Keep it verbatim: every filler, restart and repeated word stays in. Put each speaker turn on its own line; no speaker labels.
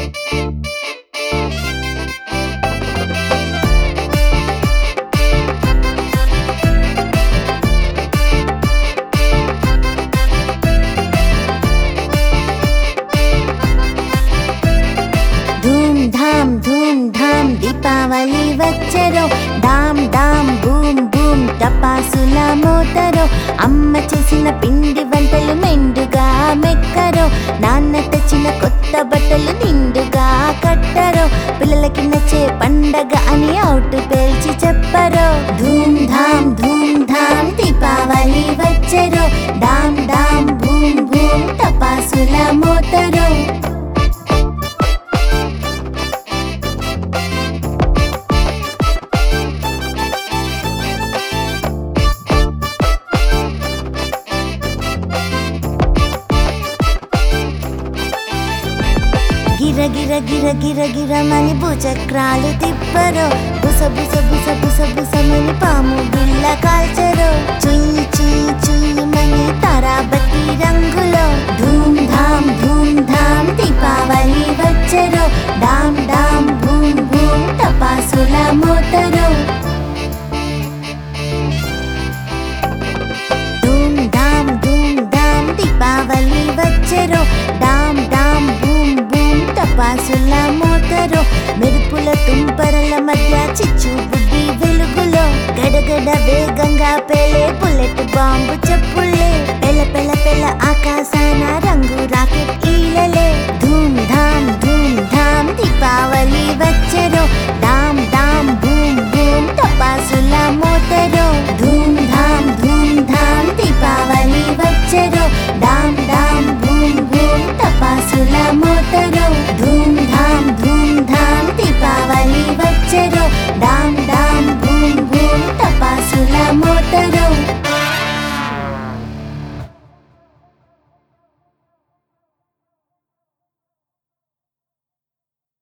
దీపావళి వచ్చెరో డామ్ డామ్ బూమ్ బూమ్ టపాసుల మోతరో అమ్మ చేసిన పిండి వంటలు మెండుగా మెక్కరో నాన్న తెచ్చిన కొత్త బట్టలు నిండుగా కట్టరో పిల్లలకి నచ్చే పండగ అని అవుట్ పేల్చి చెప్పరో ధూమ్ ధామ్ ధూమ్ ధామ్ దీపావళి వచ్చెరో డామ్ డామ్ బూమ్ బూమ్ టపాసుల మోతరో గిర గిర గిర గిర గిరమని భుచక్రాలు తిప్పరో బుస బుస బుస బుస బుసమని పాము బిళ్ళ కాల్చరో చుయి చుయి చుయిమని తారాబతి రంగులో ధూమ్ ధామ్ ధూమ్ ధామ్ దీపావళి వచ్చెరో డామ్ డామ్ బూమ్ బూమ్ టపాసుల మోతరో ధూమ్ ధామ్ ధూమ్ ధామ్ దీపావళి వచ్చెరో డామ్ డామ్ బూమ్ బూమ్ టపాసుల మోతరో మెరుపుల తుంపరల మధ్య చిచ్చు బుడ్డి వెలుగులో గడగడ వేగంగా పేలే బుల్లెట్ బాంబు చెప్పులే పెల పెల పెల ఆకాశాన రంగు